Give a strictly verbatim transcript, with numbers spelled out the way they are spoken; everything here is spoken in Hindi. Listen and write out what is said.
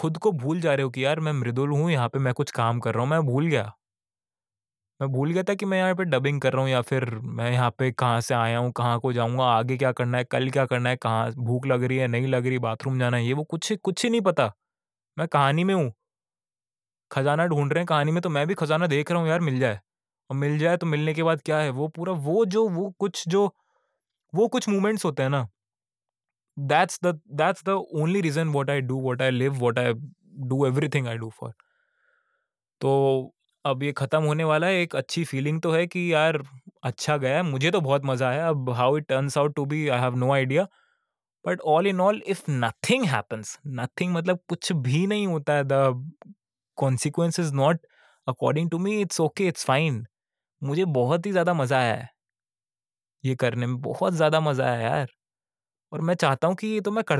खुद को भूल जा रहे हो कि यार मैं मृदुल हूँ, यहाँ पे मैं कुछ काम कर रहा हूँ, मैं भूल गया। मैं भूल गया था कि मैं यहाँ पे डबिंग कर रहा हूँ या फिर मैं यहाँ पे कहाँ से आया हूँ, कहाँ को जाऊँगा, आगे क्या करना है, कल क्या करना है, कहाँ भूख लग रही है, नहीं लग रही, बाथरूम जाना है, ये वो कुछ कुछ ही नहीं पता। मैं कहानी में हूँ, खजाना ढूँढ रहे हैं कहानी में, तो मैं भी खजाना देख रहा हूँ यार मिल जाए। और मिल जाए तो मिलने के बाद क्या है, वो पूरा वो जो वो कुछ जो वो कुछ मोमेंट्स होते हैं ना, that's the that's the only reason what I do, what I live, what I do, everything I do for. तो अब ये खत्म होने वाला है, एक अच्छी फीलिंग तो है कि यार अच्छा गया, मुझे तो बहुत मज़ा आया। अब how it turns out to be I have no idea, but all in all if nothing happens, nothing मतलब कुछ भी नहीं होता है, the consequence is not according to me, it's okay, it's fine. मुझे बहुत ही ज़्यादा मज़ा आया है, ये करने में बहुत ज़्यादा मज़ा आया यार, और मैं चाहता हूँ कि ये तो मैं कर